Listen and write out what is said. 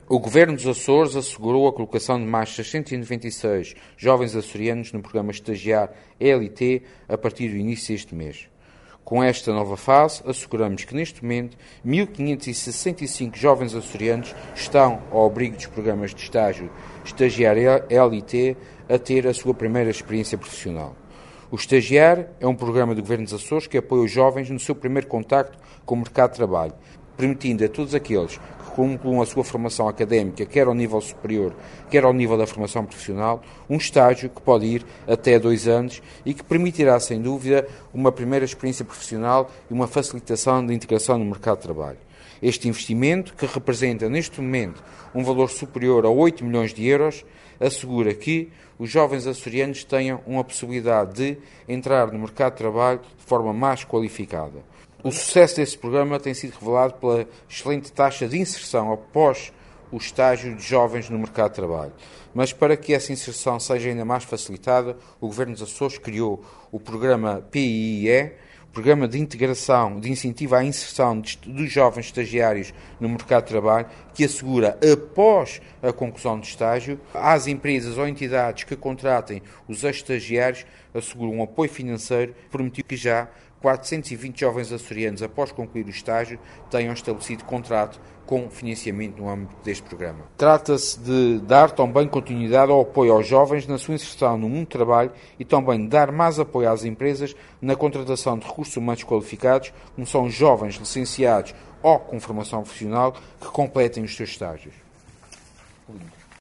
O Governo dos Açores assegurou a colocação de mais 696 jovens açorianos no programa Estagiar ELT a partir do início deste mês. Com esta nova fase, asseguramos que neste momento 1.565 jovens açorianos estão ao abrigo dos programas de estágio Estagiar ELT a ter a sua primeira experiência profissional. O Estagiar é um programa do Governo dos Açores que apoia os jovens no seu primeiro contacto com o mercado de trabalho, permitindo a todos aqueles que concluam a sua formação académica, quer ao nível superior, quer ao nível da formação profissional, um estágio que pode ir até 2 anos e que permitirá, sem dúvida, uma primeira experiência profissional e uma facilitação de integração no mercado de trabalho. Este investimento, que representa neste momento um valor superior a 8 milhões de euros, assegura que os jovens açorianos tenham uma possibilidade de entrar no mercado de trabalho de forma mais qualificada. O sucesso desse programa tem sido revelado pela excelente taxa de inserção após o estágio de jovens no mercado de trabalho. Mas para que essa inserção seja ainda mais facilitada, o Governo dos Açores criou o programa PIE, Programa de Integração, de Incentivo à Inserção dos Jovens Estagiários no Mercado de Trabalho, que assegura, após a conclusão do estágio, às empresas ou entidades que contratem os estagiários, assegura um apoio financeiro, permitiu que já 420 jovens açorianos, após concluir o estágio, tenham estabelecido contrato com financiamento no âmbito deste programa. Trata-se de dar também continuidade ao apoio aos jovens na sua inserção no mundo do trabalho e também de dar mais apoio às empresas na contratação de recursos humanos qualificados, como são jovens licenciados ou com formação profissional que completem os seus estágios.